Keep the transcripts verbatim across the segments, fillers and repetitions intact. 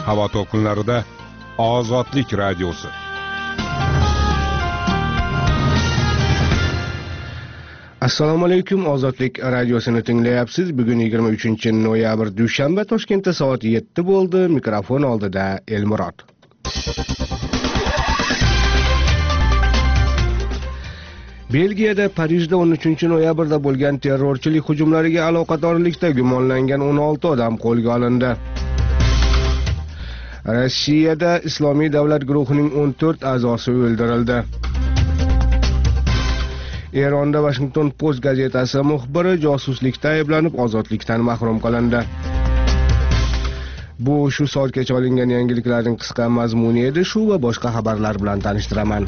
havo to'lqinlarida Ozodlik radiosi. Assalomu alaykum, Ozodlik radiosini tinglayapsiz. Bugun yigirma uchinchi noyabr dushanba, Toshkentda soat yetti bo'ldi. Mikrofon oldida Elmurod. Belgiyada Parijda o'n uchinchi noyabrda bo'lgan terrorchilik hujumlariga aloqadorlikda gumonlangan o'n olti odam qo'lga olindi. Rossiyada Islomiy davlat guruhining o'n to'rt a'zosi o'ldirildi. Eronda Washington Post gazetasi muxbiri josuslikda ayblanib ozodlikdan mahrum qilindi. Bu shu soatgacha olingan yangiliklarning qisqa mazmuni edi. Shu va boshqa xabarlar bilan tanishtiraman.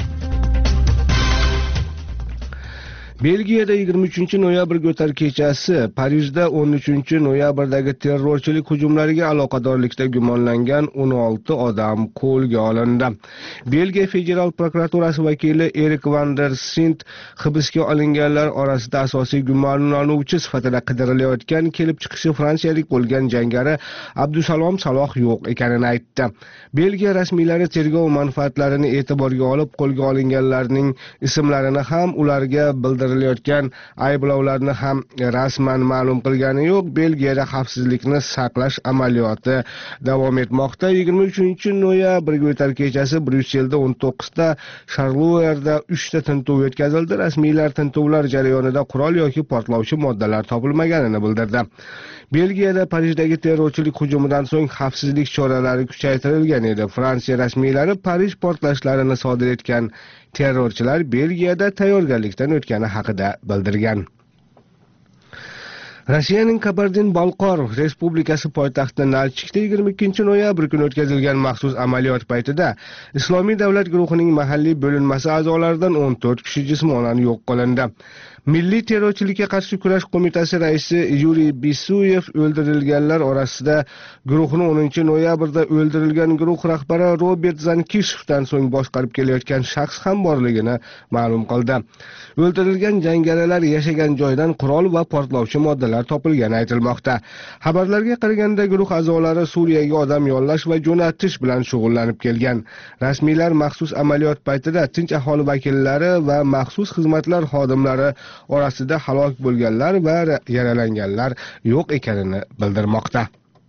Belgiyada yigirma uchinchi noyabrga o'tar kechasi Parijda o'n uchinchi noyabrdagi terrorchilik hujumlariga aloqadorlikda gumonlangan o'n olti odam qo'lga olindi. Belgiya federal prokuraturasi vakili Erik van der Sint hibsga olinganlar orasida asosiy gumonlanuvchi sifatida qidirilayotgan kelib chiqishi fransiyalik bo'lgan jangari Abdusalom Saloh yo'q ekanini aytdi. Belgiya rasmiylari tergov manfaatlarini e'tiborga olib qo'lga olinganlarning ismlarini ham ularga bildirdi. Ayblovlarni ham rasman ma'lum qilgani yo'q. Belgiyada xavfsizlikni saqlash amaliyoti davom etmoqda. yigirma uchinchi noyabrga o'tar kechasi Bryusselda o'n to'qqizta, Charleroi uchta tintuv o'tkazildi. Rasmiylar tintuvlar jarayonida qurol yoki portlovchi moddalar topilmaganini bildirdi. Belgiyada Parijdagi terrorchilik hujumidan so'ng xavfsizlik choralari kuchaytirilgan edi. Fransiya rasmiylari Parij portlashlarini sodir etgan terrorchilar Belgiyada tayyorgarlikdan o'tgani haqida bildirgan. Rossiyaning Kabardin-Balqor Respublikasi poytaxti Nalchikda yigirma ikkinchi noyabr kuni o'tkazilgan maxsus amaliyot paytida Islomiy davlat guruhining mahalliy bo'linmasi a'zolaridan o'n to'rt kishi jismonan yo'q qilindi. Milliy terrorchilikka qarshi kurash qo'mitasi raisi Yuriy Bisuyev o'ldirilganlar orasida guruhni o'ninchi noyabrda o'ldirilgan guruh rahbari Robert Zankishevdan so'ng boshqarib kelayotgan shaxs ham borligini ma'lum qildi. O'ldirilgan jangarilar yashagan joydan qurol va portlovchi moddalar topilgani aytilmoqda. Xabarlarga qaraganda guruh a'zolari Suriyaga odam yollash va jo'natish bilan shug'ullanib kelgan. Rasmiylar maxsus amaliyot paytida tinch aholi vakillari va maxsus xizmatlar xodimlari orasida halok bo'lganlar va yaralanganlar yo'q ekanini bildirmoqda.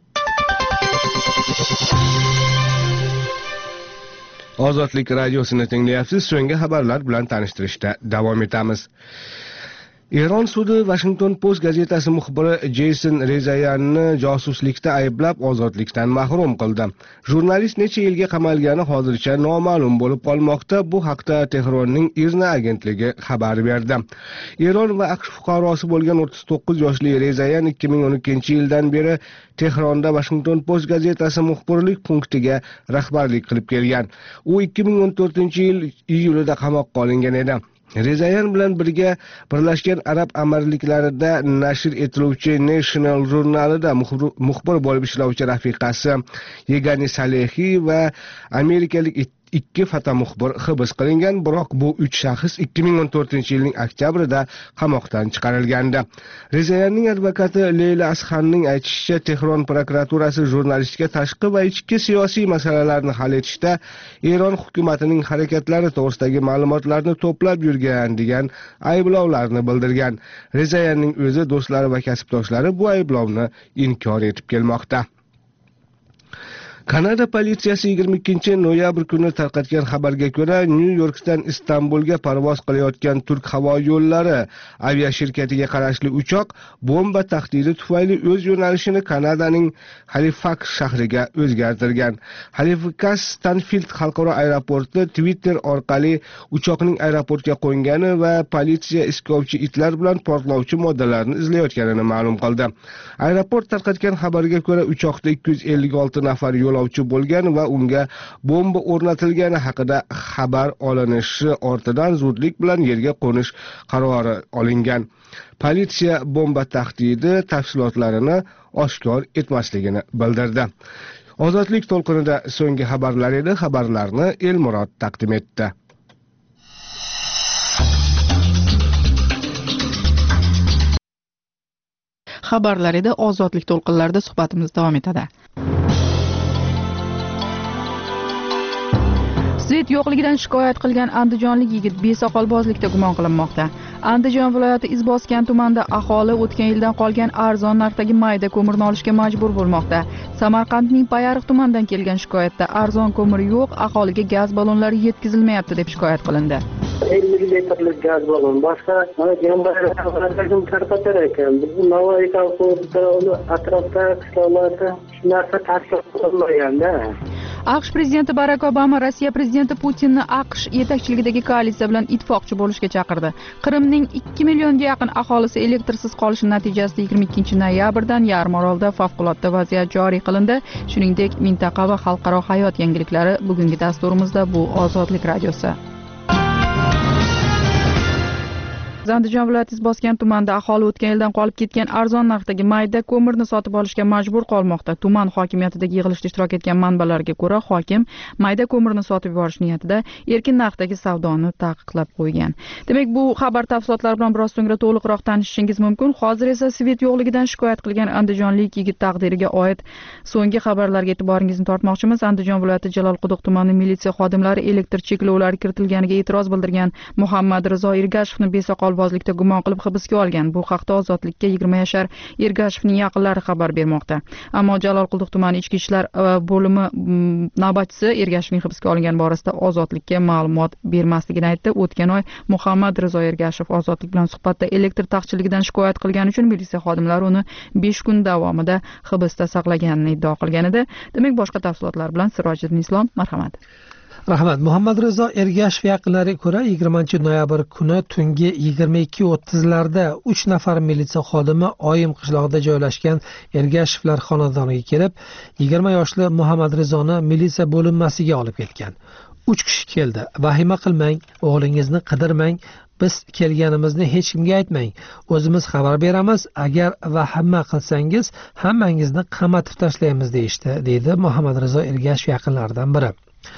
Ozodlik radiosini tinglayapsiz. So'nggi xabarlar bilan tanishtirishda davom etamiz. Eron sudi Washington Post gazetasi muxbiri Jason Rezayanni josuslikda ayblab ozodlikdan mahrum qildi. Jurnalist necha yilga qamalgani hozircha noma'lum bo'lib qolmoqda. Bu haqda Tehronning IRNA agentligi xabar berdi. Eron va AQSh fuqarosi bo'lgan o'ttiz to'qqiz yoshli Rezayan ikki ming o'n ikkinchi yildan beri Tehronda Washington Post gazetasi muxbirlik punktiga rahbarlik qilib kelgan. U ikki ming o'n to'rtinchi yil iyulida qamoqqa olingan edi. Rezayan bilan birga Birlashgan Arab Amirliklarida nashr etiluvchi National jurnalida muxbir bo'lib ishlovchi rafiqasi Yegani Salehi va amerikalik ikki fotomuxbir hibs qilingan, biroq bu uch shaxs ikki ming o'n to'rtinchi yilning oktyabrida qamoqdan chiqarilgandi. Rezayanning advokati Leyla Asxanning aytishicha, Tehron prokuraturasi jurnalistga tashqi va ichki siyosiy masalalarni hal etishda Eron hukumatining harakatlari to'g'risidagi ma'lumotlarni to'plab yurgan degan ayblovlarni bildirgan. Rezayanning o'zi, do'stlari va kasbdoshlari bu ayblovni inkor etib kelmoqda. Kanada politsiyasi yigirma ikkinchi noyabr kuni tarqatgan xabarga ko'ra, Nyu-Yorkdan Istanbulga parvoz qilayotgan Turk havo yo'llari aviashirkatiga qarashli uchoq bomba tahdidi tufayli o'z yo'nalishini Kanadaning Halifax shahriga o'zgartirgan. Halifax Stanfield xalqaro aeroporti Twitter orqali uchoqning aeroportga qo'ngani va politsiya iskovchi itlar bilan portlovchi moddalarni izlayotganini ma'lum qildi. Aeroport tarqatgan xabarga ko'ra, uchoqda ikki yuz ellik olti nafar yo'lovchi bo'lgan va unga bomba o'rnatilgani haqida xabar olinishi ortidan zudlik bilan yerga qo'nish qarori olingan. Politsiya bomba tahdidi tafsilotlarini oshkor etmasligini bildirdi. Ozodlik to'lqinida so'nggi xabarlar edi. Xabarlarni Elmurod taqdim etdi. Xabarlar edi. Ozodlik to'lqinlarida suhbatimiz davom etadi. Svet yo'qligidan shikoyat qilgan andijonlik yigit besoqolbozlikda gumon qilinmoqda. Andijon viloyati Izboskan tumanida aholi o'tgan yildan qolgan arzon narxdagi mayda ko'mirni olishga majbur bo'lmoqda. Samarqandning Payariq tumanidan kelgan shikoyatda arzon ko'mir yo'q, aholiga gaz ballonlari yetkazilmayapti deb shikoyat qilindi. ellik litrlik gaz ballon boshqa mana jambarlarga tarqatar ekan. Bizni Navoiy kolxozida uni atrofda qishloqlarda shu narsa tashkil qilinmaganda. AQSh prezidenti Barak Obama Rossiya prezidenti Putinni AQSh yetakchiligidagi koalitsiya bilan ittifoqchi bo'lishga chaqirdi. Qrimning ikki millionga yaqin aholisi elektrsiz qolishi natijasida yigirma ikkinchi noyabrdan Yarmorolda favqulodda vaziyat joriy qilindi. Shuningdek, mintaqa va xalqaro hayot yangiliklari bugungi dasturimizda bu Ozodlik radiosi. Andijon viloyati Izboskan tumanida aholi o'tgan yildan qolib ketgan arzon narxdagi mayda ko'mirni sotib olishga majbur qolmoqda. Tuman hokimiyatidagi yig'ilishda ishtirok etgan manbalarga ko'ra, hokim mayda ko'mirni sotib yuborish niyatida erkin narxdagi savdoni taqiqlab qo'ygan. Demak, bu xabar tafsilotlari bilan biroz so'ngra to'liqroq tanishishingiz mumkin. Hozir esa svet yo'qligidan shikoyat qilgan andijonlik yigit taqdiriga oid so'nggi xabarlarga e'tiboringizni tortmoqchimiz. Andijon viloyati Jalolquduq tumani militsiya xodimlari elektr cheklovlari kiritilganiga e'tiroz bildirgan Muhammad Rizo Ergashevni besoqol bozlikda gumon qilib hibsga olgan. Bu haqda Ozodlikka yigirma yashar Ergashevning yaqinlari xabar bermoqda. Ammo Jalolquduq tumani ichki ishlar bo'limi navbatchisi Ergashevning hibsga olingan borasida Ozodlikka ma'lumot bermasligini aytdi. O'tgan oy Muhammad Rizo Ergashev Ozodlik bilan suhbatda elektr taqchilligidan shikoyat qilgani uchun militsiya xodimlari uni besh kun davomida hibsda saqlaganini iddao qilgan edi. Demak, boshqa tafsilotlar bilan Sirojiddin Islom, marhamat. Rahmat. Muhammad Rizo Ergashev yaqinlariga ko'ra, yigirmanchi noyabr kuni tungi yigirma ikki o'ttizlarda uch nafar militsiya xodimi Oyim qishlog'ida joylashgan Ergashevlar xonadoniga kelib, yigirma yoshli Muhammad Rizoni militsiya bo'linmasiga olib ketgan. uch kishi keldi. Vahima qilmang, o'g'lingizni qidirmang, biz kelganimizni hech kimga aytmang. O'zimiz xabar beramiz. Agar vahima qilsangiz, hammangizni qamatib tashlaymiz deyishdi, deydi Muhammad Rizo Ergashev yaqinlaridan biri.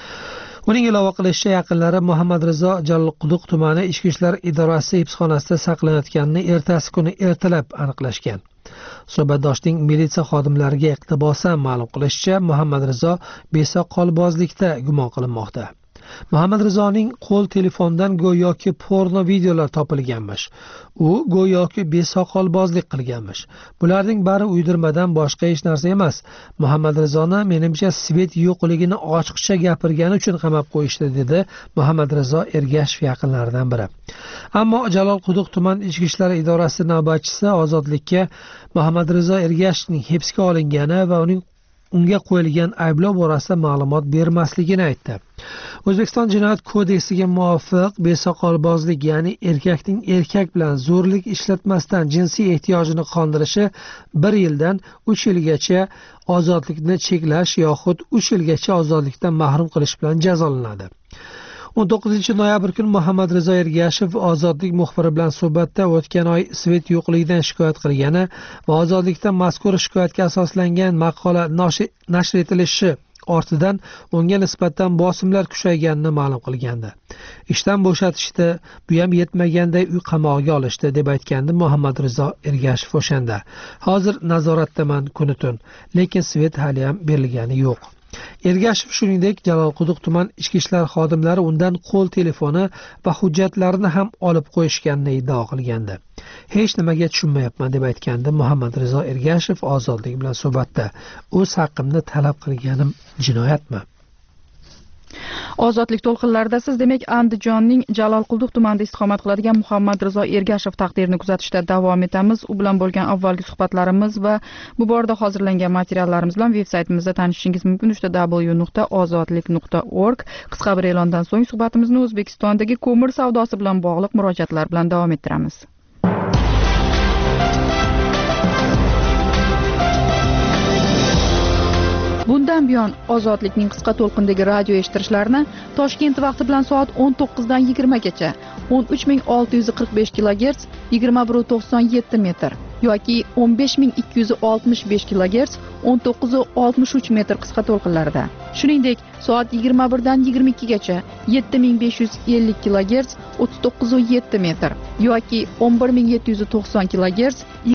Uning ilova qilishicha, yaqinlari Muhammad Rizo Jalolquduq tumani ichki ishlar idorasi hibsxonasida saqlanayotganini ertasi kuni ertalab aniqlashgan. Suhbatdoshning militsiya xodimlariga iqtibosan ma'lum qilishicha, Muhammad Rizo besoqolbozlikda gumon qilinmoqda. Muhammad Rizoning qo'l telefonidan go'yoki porno videolar topilganmish. U go'yoki besoqolbozlik qilganmish. Bularning bari uydirmadan boshqa hech narsa emas. Muhammad Rizoni menimcha svet yo'qligini ochiqcha gapirgani uchun qamab qo'yishdi, dedi Muhammad Rizo Ergashev yaqinlaridan biri. Ammo Jalolquduq tuman ichki ishlar idorasi navbatchisi Ozodlikka Muhammad Rizo Ergashevning hibsga olingani va uning unga qo'yilgan ayblov borasida ma'lumot bermasligini aytdi. O'zbekiston Jinoyat kodeksiga muvofiq besoqolbozlik, ya'ni erkakning erkak bilan zo'rlik ishlatmasdan jinsiy ehtiyojini qondirishi bir yildan uch yilgacha ozodlikni cheklash yoxud uch yilgacha ozodlikdan mahrum qilish bilan jazolanadi. o'n to'qqizinchi noyabr kuni Muhammad Rizo Ergashev Ozodlik muxbiri bilan suhbatda o'tgan oy svet yo'qligidan shikoyat qilgani va Ozodlikda mazkur shikoyatga asoslangan maqola nashr etilishi ortidan unga nisbatan bosimlar kuchayganini ma'lum qilgandi. Ishdan bo'shatishdi, bu ham yetmaganday uy qamog'iga olishdi deb aytgandi Muhammad Rizo Ergashev o'shanda. Hozir nazoratdaman kuni tun, lekin svet hali ham berilgani yo'q. Ergashev shuningdek Jalolquduq tuman ichki ishlar xodimlari undan qo'l telefoni va hujjatlarini ham olib qo'yishganini iddao qilgandi. Hech nimaga tushunmayapman deb aytgandi Muhammad Rizo Ergashev Ozodlik bilan suhbatda. O'z haqqimni talab qilganim jinoyatmi? Ozodlik to'lqinlarida siz demak Andijonning Jalolquduq tumanida istiqomat qiladigan Muhammad Rizo Ergashev taqdirini kuzatishda davom etamiz. U bilan bo'lgan avvalgi suhbatlarimiz va bu borada hozirlangan materiallarimiz bilan veb-saytimizda tanishishingiz mumkin. w nuqta ozodlik nuqta org. Qisqa bir e'londan so'ng suhbatimizni O'zbekistondagi ko'mir savdosi bilan bog'liq murojaatlar bilan davom ettiramiz. Bundan buyon Ozodlikning qisqa to'lqindagi radio eshittirishlarini Toshkent vaqti bilan soat o'n to'qqizdan yigirmagacha o'n uch ming olti yuz qirq besh kilogerts yigirma bir nuqta to'qson yetti metr yoki o'n besh ming ikki yuz oltmish besh kilogerts o'n to'qqiz nuqta oltmish uch metr qisqa to'lqinlarida. Shuningdek, soat yigirma birdan yigirma ikkigacha yetti ming besh yuz ellik kilogerts o'ttiz to'qqiz nuqta yetti metr yoki o'n bir ming yetti yuz to'qson kilogerts